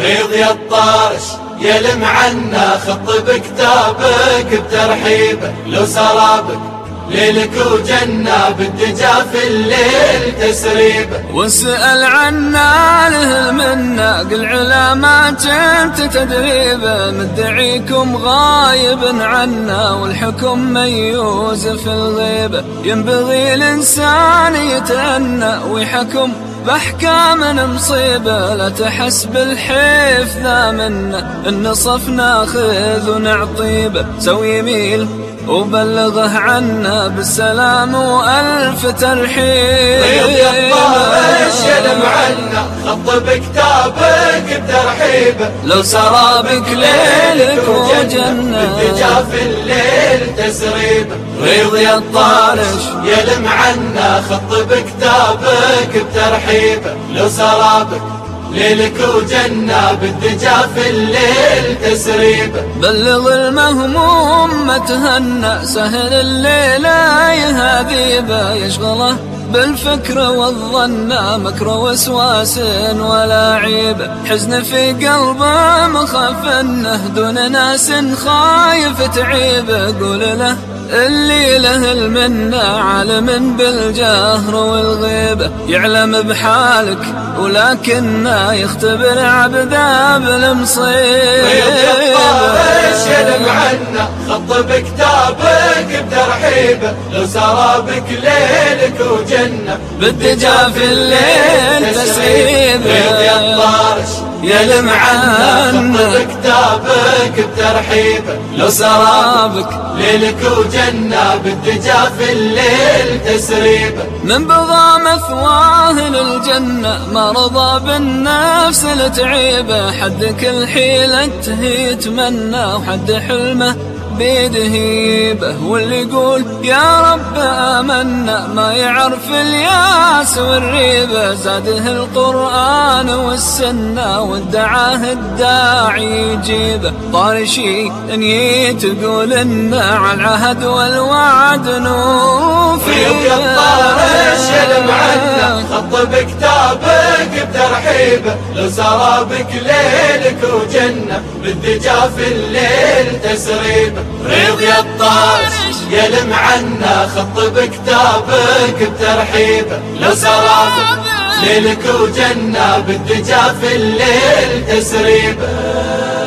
ريض يا الطارش يلم عنا خط بكتابك بترحيبه، لو سرابك ليلك وجنة بالدجا في الليل تسريبه. واسأل عنا له المنة قل علامات انت تدريبه، مدعيكم غايب عنا والحكم ميوز في الغيبة. ينبغي الإنسان يتأنى ويحكم بأحكام مصيبة، لا تحس بالحيف ذا منا النصف ناخذ ونعطيبه. سوي يميل وبلغه عنا بالسلام وألف ترحيب. ريض يا الطارش يلم عنا خط بكتابك بترحيبه، لو سرابك ليلك وجنة بالدجا في الليل تسريبه. ريض يا الطارش يلم عنا خط بكتابك بترحيبه، لو سرابك ليلك وجنة بالدجا في الليل تسريبه. بلغ المهموم ما تهنى سهل الليلة يهذيبه، يشغله بالفكر والظن مكر وسواس ولا عيبه. حزن في قلبه مخاف انه دون ناس خايف تعيبه، قول له اللي له المنة عالم بالجهر والغيبة، يعلم بحالك ولكنه يختبر عبده بالمصيبة. ريض يا الطارش يلم عنا خط بكتابك بترحيبه، لو سرابك ليلك وجنة بالدجا في الليل تسريبه. ريض يا الطارش يلم عنا خط بكتابك بترحيبه، لو سرابك ليلك وجنة بالدجا في الليل تسريبه. من بضى مثواه للجنة ما رضى بالنفس لتعيبه، حد كل حيلته يتمنى وحد حلمه بيده هيبه. واللي يقول يا رب آمنا ما يعرف الياس والريبة، زاده القرآن والسنة وادعاه الداعي يجيبه. طارشي ان تقول إن على العهد والوعد نوفي. ريض يا الطارش يلم عنا خط بكتابك بترحيبه، لو سرابك ليلك وجنة بالدجا في الليل تسريبه. ريض يا الطارش يلم عنا خط بكتابك بترحيبه، لو سرابك ليلك وجنة بالدجا في الليل تسريبه.